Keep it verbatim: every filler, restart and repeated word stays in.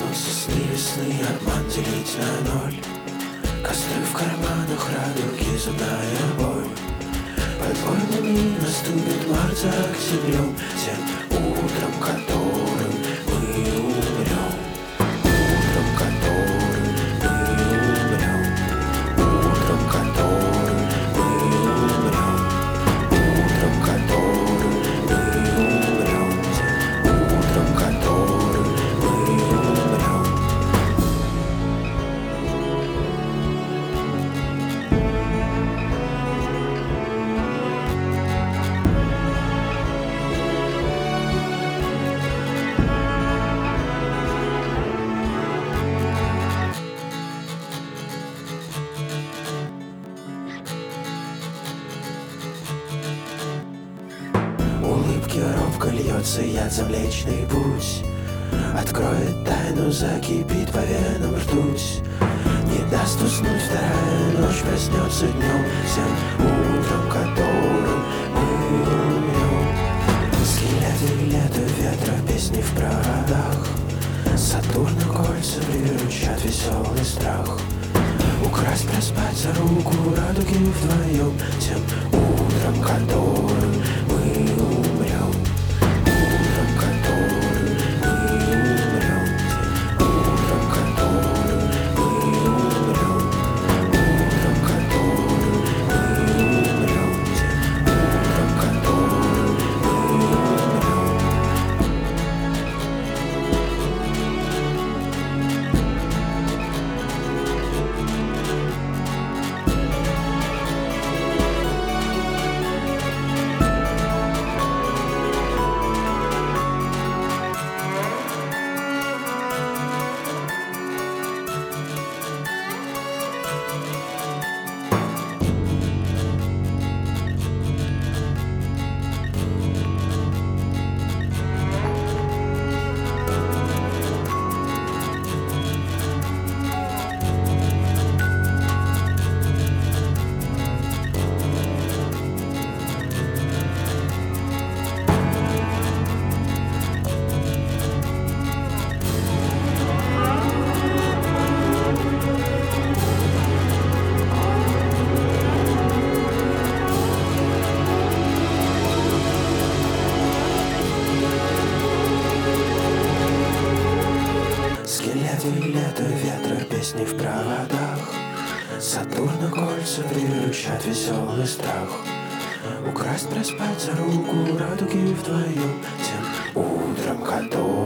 Сосны весны, обман делить на ноль. Костры в карманах, радуги, зубная боль. Под войнами наступит март за октябрем, тем утром, которым мы умрем. Утром, которым мы умрем. Утром, которым мы умрем. Утром, которым мы умрем. Тем утром, которым мы умрем. Улыбки робко льется яд за Млечный Путь. Откроет тайну, закипит по венам ртуть. Не даст уснуть вторая ночь, проснется днем, тем утром, которым мы умрем. Скелеты лета ветра, песни в проводах. Сатурна кольца приручат веселый страх. Украсть, проспать за руку, радуги вдвоем, тем утром, которым мы умрем. Утром, которым мы умрем. Тем утром, которым мы умрем. Утром, которым мы умрем. Тем утром, которым мы умрем. Скелеты лета ветра, песни в проводах. Сатурна кольца приручат веселый страх. Украсть, проспать за руку, радуги вдвоем, тем утром, которым